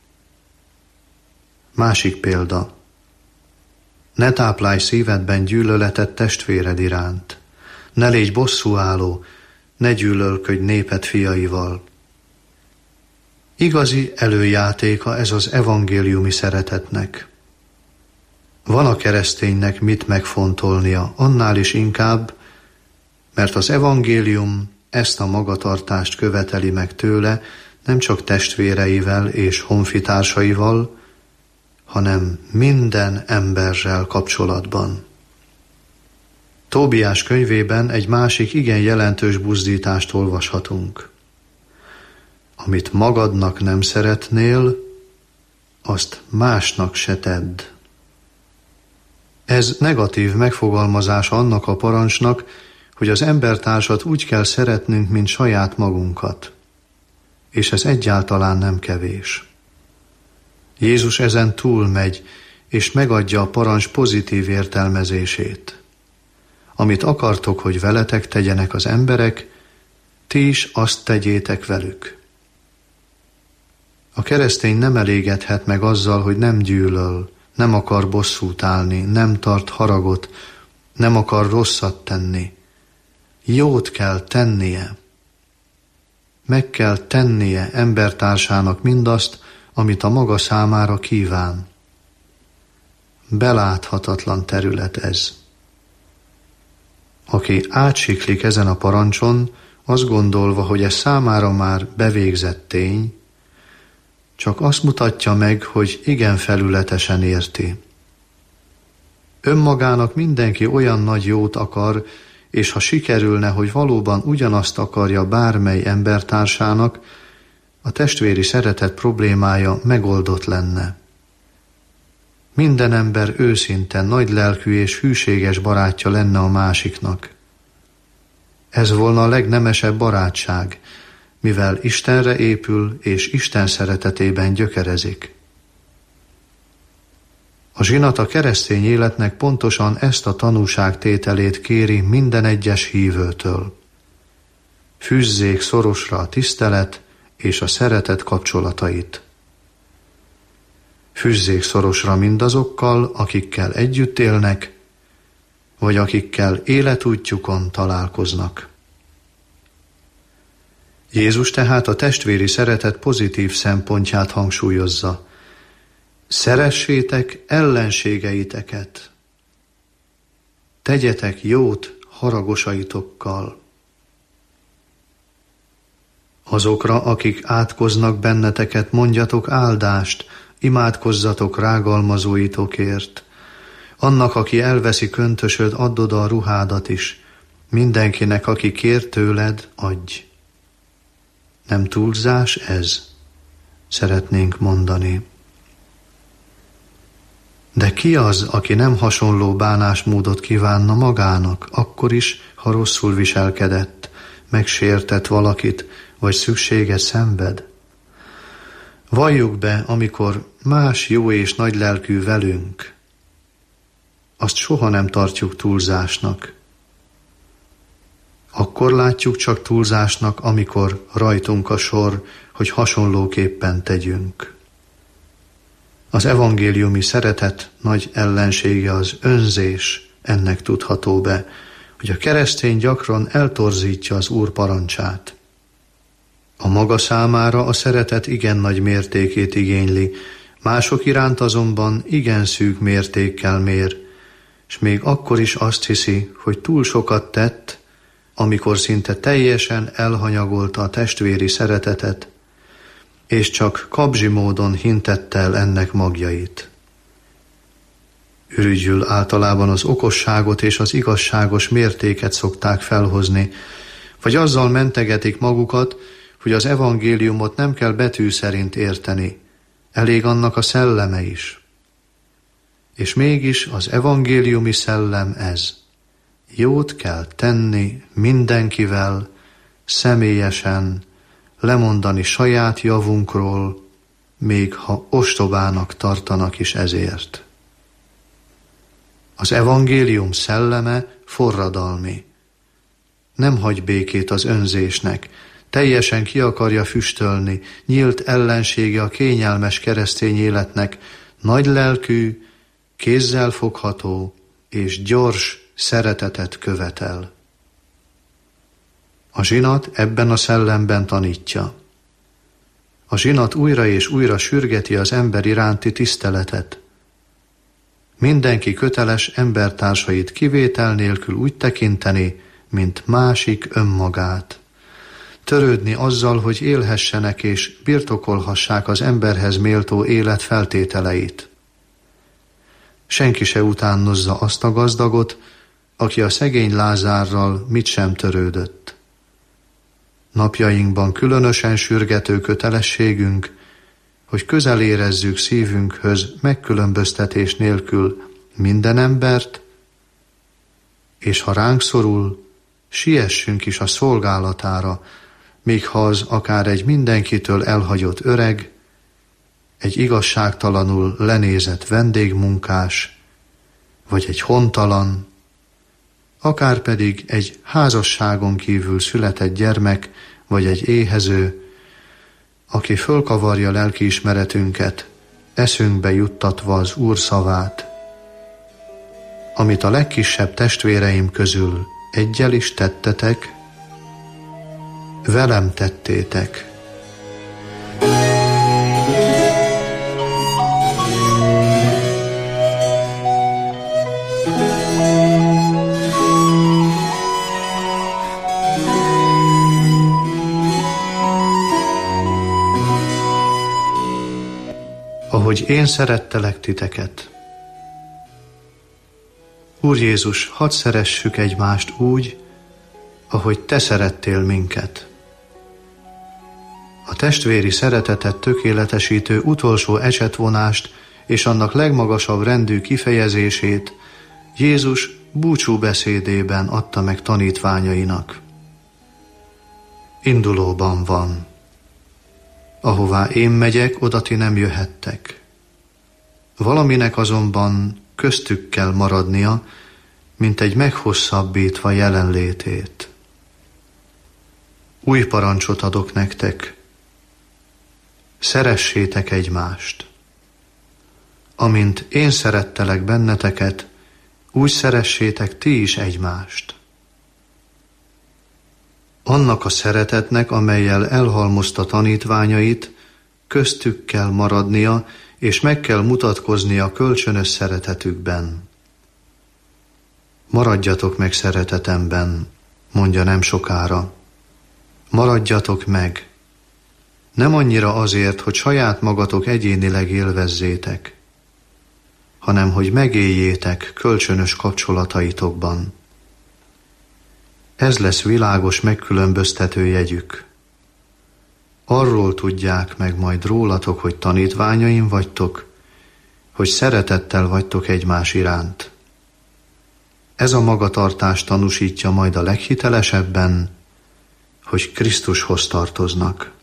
Másik példa. Ne táplálj szívedben gyűlöletet testvéred iránt. Ne légy bosszúálló, ne gyűlölködj néped fiaival. Igazi előjátéka ez az evangéliumi szeretetnek. Van a kereszténynek mit megfontolnia, annál is inkább, mert az evangélium ezt a magatartást követeli meg tőle, nem csak testvéreivel és honfitársaival, hanem minden emberrel kapcsolatban. Tóbiás könyvében egy másik igen jelentős buzdítást olvashatunk. Amit magadnak nem szeretnél, azt másnak se tedd. Ez negatív megfogalmazása annak a parancsnak, hogy az embertársat úgy kell szeretnünk, mint saját magunkat. És ez egyáltalán nem kevés. Jézus ezen túlmegy, és megadja a parancs pozitív értelmezését. Amit akartok, hogy veletek tegyenek az emberek, ti is azt tegyétek velük. A keresztény nem elégedhet meg azzal, hogy nem gyűlöl, nem akar bosszút állni, nem tart haragot, nem akar rosszat tenni. Jót kell tennie. Meg kell tennie embertársának mindazt, amit a maga számára kíván. Beláthatatlan terület ez. Aki átsiklik ezen a parancson, azt gondolva, hogy ez számára már bevégzett tény, csak azt mutatja meg, hogy igen felületesen érti. Önmagának mindenki olyan nagy jót akar, és ha sikerülne, hogy valóban ugyanazt akarja bármely embertársának, a testvéri szeretet problémája megoldott lenne. Minden ember őszinte, nagylelkű és hűséges barátja lenne a másiknak. Ez volna a legnemesebb barátság, mivel Istenre épül és Isten szeretetében gyökerezik. A zsinat a keresztény életnek pontosan ezt a tanúságtételét kéri minden egyes hívőtől. Fűzzék szorosra a tisztelet és a szeretet kapcsolatait. Fűzzék szorosra mindazokkal, akikkel együtt élnek, vagy akikkel életútjukon találkoznak. Jézus tehát a testvéri szeretet pozitív szempontját hangsúlyozza. Szeressétek ellenségeiteket. Tegyetek jót haragosaitokkal. Azokra, akik átkoznak benneteket, mondjatok áldást, imádkozzatok rágalmazóitokért. Annak, aki elveszi köntösöd, add oda a ruhádat is. Mindenkinek, aki kér tőled, adj. Nem túlzás ez? Szeretnénk mondani. De ki az, aki nem hasonló bánásmódot kívánna magának, akkor is, ha rosszul viselkedett, megsértett valakit, vagy szükséget szenved? Valljuk be, amikor más jó és nagylelkű velünk, azt soha nem tartjuk túlzásnak. Akkor látjuk csak túlzásnak, amikor rajtunk a sor, hogy hasonlóképpen tegyünk. Az evangéliumi szeretet nagy ellensége az önzés, ennek tudható be, hogy a keresztény gyakran eltorzítja az Úr parancsát. A maga számára a szeretet igen nagy mértékét igényli, mások iránt azonban igen szűk mértékkel mér, és még akkor is azt hiszi, hogy túl sokat tett, amikor szinte teljesen elhanyagolta a testvéri szeretetet, és csak kabzsi módon hintette el ennek magjait. Ürügyül általában az okosságot és az igazságos mértéket szokták felhozni, vagy azzal mentegetik magukat, hogy az evangéliumot nem kell betű szerint érteni, elég annak a szelleme is. És mégis az evangéliumi szellem ez. Jót kell tenni mindenkivel, személyesen, lemondani saját javunkról, még ha ostobának tartanak is ezért. Az evangélium szelleme forradalmi. Nem hagy békét az önzésnek, teljesen ki akarja füstölni, nyílt ellensége a kényelmes keresztény életnek, nagylelkű, kézzel fogható és gyors szeretetet követel. A zsinat ebben a szellemben tanítja. A zsinat újra és újra sürgeti az ember iránti tiszteletet. Mindenki köteles embertársait kivétel nélkül úgy tekinteni, mint másik önmagát. Törődni azzal, hogy élhessenek és birtokolhassák az emberhez méltó élet feltételeit. Senki se utánozza azt a gazdagot, aki a szegény Lázárral mit sem törődött. Napjainkban különösen sürgető kötelességünk, hogy közel érezzük szívünkhöz megkülönböztetés nélkül minden embert, és ha ránk szorul, siessünk is a szolgálatára, még ha az akár egy mindenkitől elhagyott öreg, egy igazságtalanul lenézett vendégmunkás, vagy egy hontalan, akár pedig egy házasságon kívül született gyermek, vagy egy éhező, aki fölkavarja lelkiismeretünket, eszünkbe juttatva az Úr szavát. Amit a legkisebb testvéreim közül eggyel is tettetek, velem tettétek. Ahogy én szerettelek titeket. Úr Jézus, hadd szeressük egymást úgy, ahogy te szerettél minket. A testvéri szeretetet tökéletesítő utolsó ecsetvonást és annak legmagasabb rendű kifejezését Jézus búcsúbeszédében adta meg tanítványainak. Indulóban van. Ahová én megyek, oda ti nem jöhettek. Valaminek azonban köztük kell maradnia, mint egy meghosszabbítva jelenlétét. Új parancsot adok nektek. Szeressétek egymást. Amint én szerettelek benneteket, úgy szeressétek ti is egymást. Annak a szeretetnek, amellyel elhalmozta tanítványait, köztük kell maradnia, és meg kell mutatkoznia kölcsönös szeretetükben. Maradjatok meg szeretetemben, mondja nem sokára. Maradjatok meg. Nem annyira azért, hogy saját magatok egyénileg élvezzétek, hanem hogy megéljétek kölcsönös kapcsolataitokban. Ez lesz világos megkülönböztető jegyük. Arról tudják meg majd rólatok, hogy tanítványaim vagytok, hogy szeretettel vagytok egymás iránt. Ez a magatartás tanúsítja majd a leghitelesebben, hogy Krisztushoz tartoznak.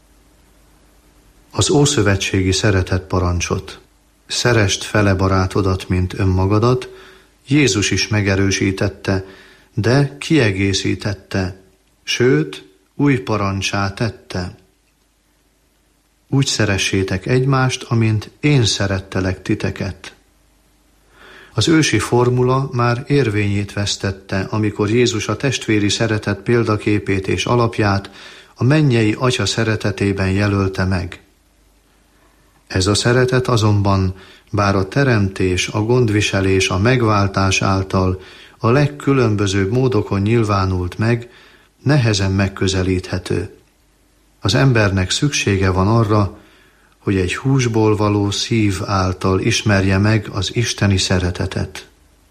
Az ószövetségi szeretet parancsot, szeresd fele barátodat, mint önmagadat, Jézus is megerősítette, de kiegészítette, sőt, új parancsá tette. Úgy szeressétek egymást, amint én szerettelek titeket. Az ősi formula már érvényét vesztette, amikor Jézus a testvéri szeretet példaképét és alapját a mennyei Atya szeretetében jelölte meg. Ez a szeretet azonban, bár a teremtés, a gondviselés, a megváltás által a legkülönbözőbb módokon nyilvánult meg, nehezen megközelíthető. Az embernek szüksége van arra, hogy egy húsból való szív által ismerje meg az isteni szeretetet.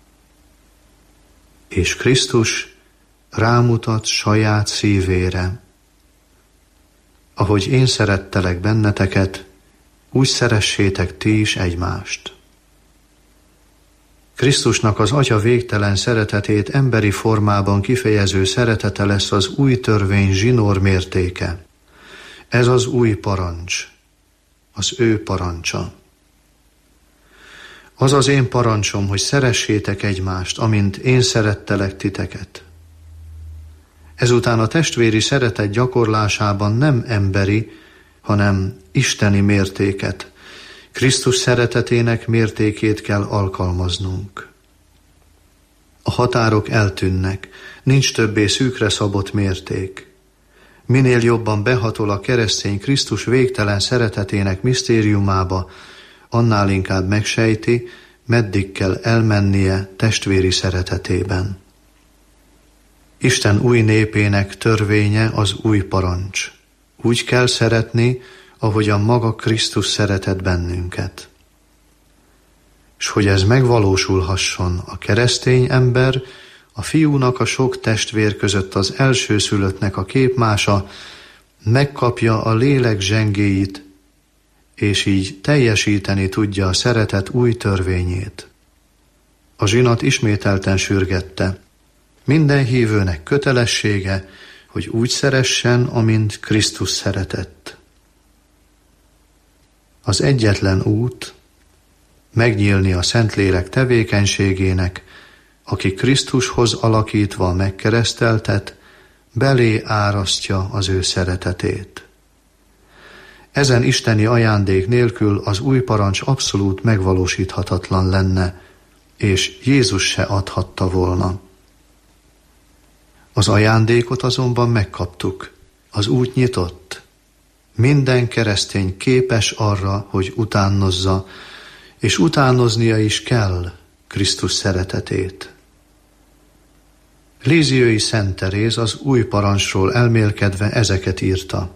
És Krisztus rámutat saját szívére. Ahogy én szerettelek benneteket, úgy szeressétek ti is egymást. Krisztusnak az Atya végtelen szeretetét emberi formában kifejező szeretete lesz az új törvény zsinór mértéke. Ez az új parancs, az ő parancsa. Az az én parancsom, hogy szeressétek egymást, amint én szerettelek titeket. Ezután a testvéri szeretet gyakorlásában nem emberi, hanem isteni mértéket, Krisztus szeretetének mértékét kell alkalmaznunk. A határok eltűnnek, nincs többé szűkre szabott mérték. Minél jobban behatol a keresztény Krisztus végtelen szeretetének misztériumába, annál inkább megsejti, meddig kell elmennie testvéri szeretetében. Isten új népének törvénye az új parancs. Úgy kell szeretni, ahogyan maga Krisztus szeretett bennünket. És hogy ez megvalósulhasson, a keresztény ember a fiúnak a sok testvér között az elsőszülöttnek a képmása, megkapja a lélek zsengéit, és így teljesíteni tudja a szeretet új törvényét. A zsinat ismételten sürgette: minden hívőnek kötelessége, hogy úgy szeressen, amint Krisztus szeretett. Az egyetlen út megnyílni a Szentlélek tevékenységének, aki Krisztushoz alakítva megkereszteltet, belé árasztja az ő szeretetét. Ezen isteni ajándék nélkül az új parancs abszolút megvalósíthatatlan lenne, és Jézus se adhatta volna. Az ajándékot azonban megkaptuk, az út nyitott. Minden keresztény képes arra, hogy utánozza, és utánoznia is kell Krisztus szeretetét. Líziai Szent Teréz az új parancsról elmélkedve ezeket írta: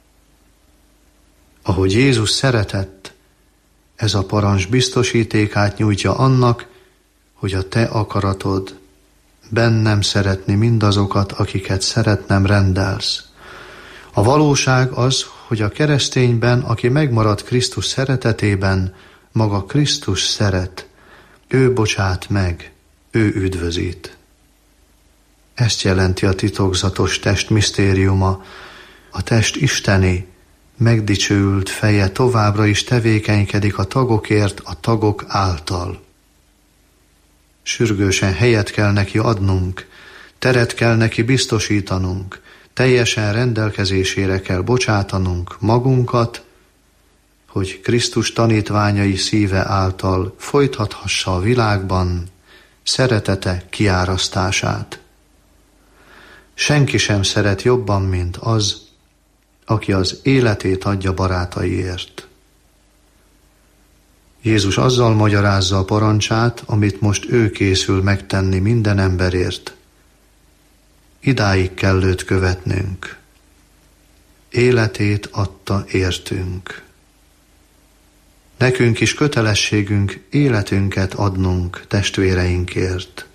ahogy Jézus szeretett, ez a parancs biztosítékát nyújtja annak, hogy a te akaratod bennem szeretni mindazokat, akiket szeretnem rendelsz. A valóság az, hogy a keresztényben, aki megmarad Krisztus szeretetében, maga Krisztus szeret, ő bocsát meg, ő üdvözít. Ezt jelenti a titokzatos test misztériuma, a test isteni, megdicsőült feje továbbra is tevékenykedik a tagokért, a tagok által. Sürgősen helyet kell neki adnunk, teret kell neki biztosítanunk, teljesen rendelkezésére kell bocsátanunk magunkat, hogy Krisztus tanítványai szíve által folytathassa a világban szeretete kiárasztását. Senki sem szeret jobban, mint az, aki az életét adja barátaiért. Jézus azzal magyarázza a parancsát, amit most ő készül megtenni minden emberért. Idáig kell őt követnünk. Életét adta értünk. Nekünk is kötelességünk életünket adnunk testvéreinkért.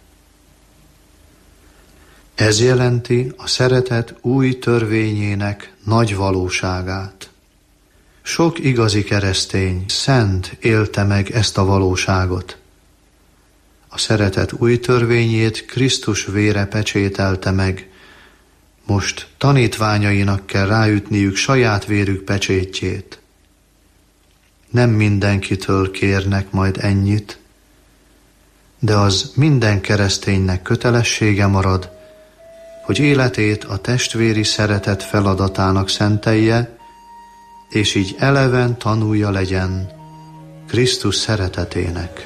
Ez jelenti a szeretet új törvényének nagy valóságát. Sok igazi keresztény, szent élte meg ezt a valóságot. A szeretet új törvényét Krisztus vére pecsételte meg. Most tanítványainak kell ráütniük saját vérük pecsétjét. Nem mindenkitől kérnek majd ennyit, de az minden kereszténynek kötelessége marad, hogy életét a testvéri szeretet feladatának szentelje, és így eleven tanulja legyen Krisztus szeretetének.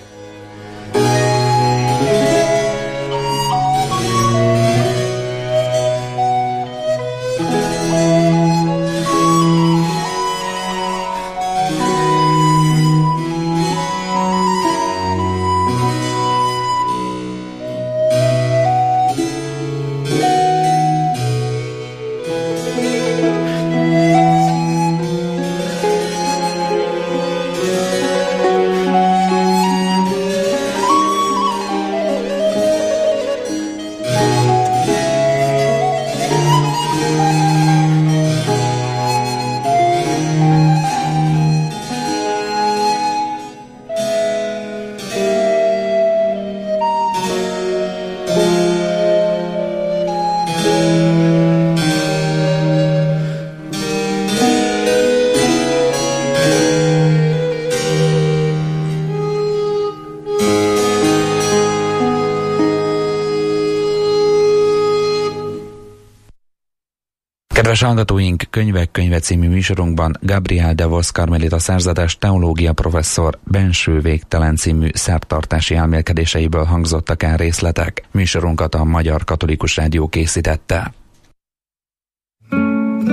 Kedves hallgatóink, Könyvek könyve című műsorunkban Gabriel de Vos karmelita szerzetes teológia professzor Benső végtelen című szertartási elmélkedéseiből hangzottak el részletek. Műsorunkat a Magyar Katolikus Rádió készítette.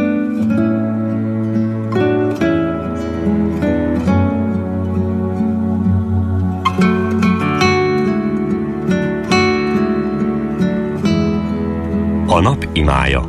A nap imája.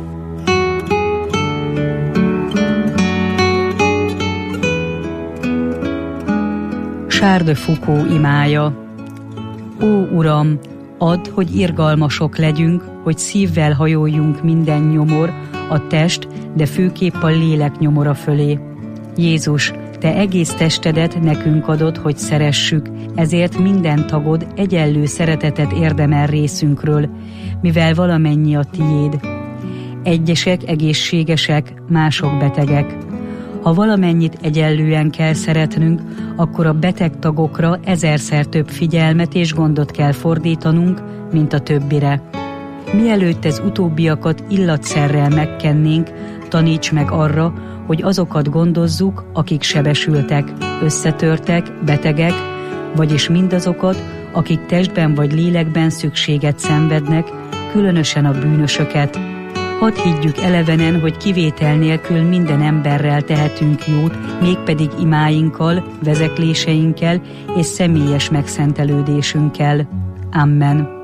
Charles de Foucault imája. Ó, Uram, add, hogy irgalmasok legyünk, hogy szívvel hajoljunk minden nyomor, a test, de főképp a lélek nyomora fölé. Jézus, te egész testedet nekünk adod, hogy szeressük, ezért minden tagod egyenlő szeretetet érdemel részünkről, mivel valamennyi a tiéd. Egyesek egészségesek, mások betegek. Ha valamennyit egyenlően kell szeretnünk, akkor a beteg tagokra 1000-szer több figyelmet és gondot kell fordítanunk, mint a többire. Mielőtt ez utóbbiakat illatszerrel megkennénk, taníts meg arra, hogy azokat gondozzuk, akik sebesültek, összetörtek, betegek, vagyis mindazokat, akik testben vagy lélekben szükséget szenvednek, különösen a bűnösöket. Hadd higgyük elevenen, hogy kivétel nélkül minden emberrel tehetünk jót, mégpedig imáinkkal, vezekléseinkkel és személyes megszentelődésünkkel. Amen.